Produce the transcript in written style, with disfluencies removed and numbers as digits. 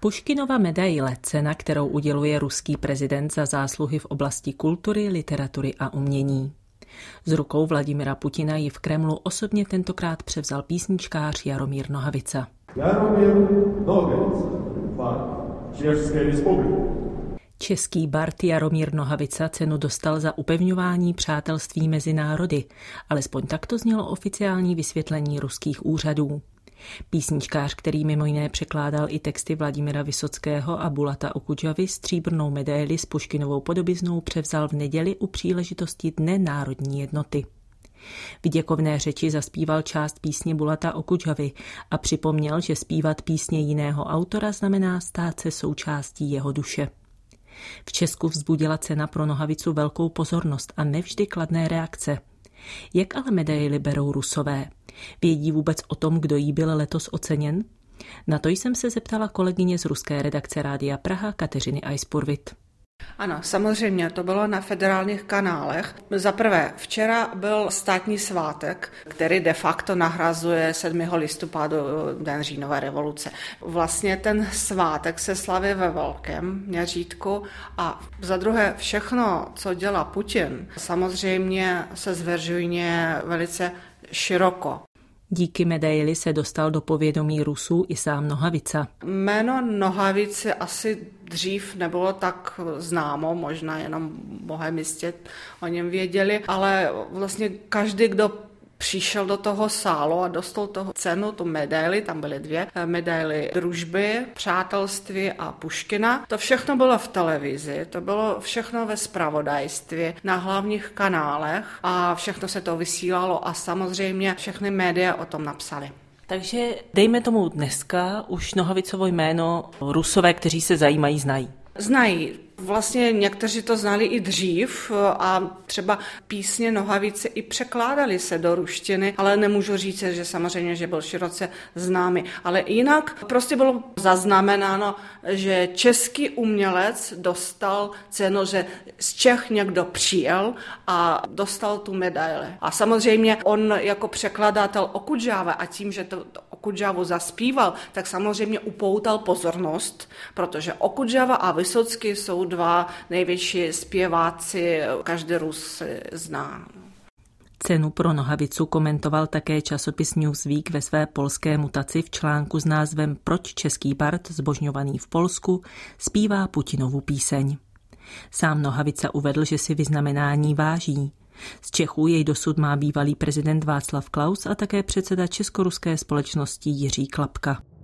Puškinova medaile, cena, kterou uděluje ruský prezident za zásluhy v oblasti kultury, literatury a umění. Z rukou Vladimira Putina ji v Kremlu osobně tentokrát převzal písničkář Jaromír Nohavica. Český bard Jaromír Nohavica cenu dostal za upevňování přátelství mezi národy, alespoň takto znělo oficiální vysvětlení ruských úřadů. Písničkář, který mimo jiné překládal i texty Vladimira Vysockého a Bulata Okudžavy, stříbrnou medaili s Puškinovou podobiznou převzal v neděli u příležitosti Dne národní jednoty. V děkovné řeči zaspíval část písně Bulata Okudžavy a připomněl, že zpívat písně jiného autora znamená stát se součástí jeho duše. V Česku vzbudila cena pro Nohavicu velkou pozornost a nevždy kladné reakce. Jak ale medaili berou Rusové? Vědí vůbec o tom, kdo jí byl letos oceněn? Na to jsem se zeptala kolegyně z ruské redakce Rádia Praha Kateřiny Eispurvit. Ano, samozřejmě, to bylo na federálních kanálech. Za prvé, včera byl státní svátek, který de facto nahrazuje 7. listopadu, Den říjnové revoluce. Vlastně ten svátek se slaví ve velkém měřítku a za druhé, všechno, co dělá Putin, samozřejmě se zveřejňuje velice široko. Díky medaili se dostal do povědomí Rusů i sám Nohavica. Jméno Nohavice asi dřív nebylo tak známo, možná jenom v Bohemistě o něm věděli, ale vlastně každý, kdo přišel do toho sálu a dostal toho cenu, tu medaili, tam byly 2 medaily družby, přátelství a Puškina. To všechno bylo v televizi, to bylo všechno ve zpravodajství, na hlavních kanálech a všechno se to vysílalo a samozřejmě všechny média o tom napsali. Takže dejme tomu dneska už Nohavicovo jméno Rusové, kteří se zajímají, znají. Znají. Vlastně někteří to znali i dřív a třeba písně Nohavice i překládali se do ruštiny, ale nemůžu říct, že samozřejmě, že byl široce známý. Ale jinak prostě bylo zaznamenáno, že český umělec dostal cenu, že z Čech někdo přijel a dostal tu medaili. A samozřejmě on jako překladatel Okudžava a tím, že to Okudžavu zaspíval, tak samozřejmě upoutal pozornost, protože Okudžava a Vysocký jsou 2 největší zpěváci, každý Rus zná. Cenu pro Nohavicu komentoval také časopis Newsweek ve své polské mutaci v článku s názvem Proč český bard, zbožňovaný v Polsku, zpívá Putinovu píseň. Sám Nohavica uvedl, že si vyznamenání váží. Z Čechů jej dosud má bývalý prezident Václav Klaus a také předseda Českoruské společnosti Jiří Klapka.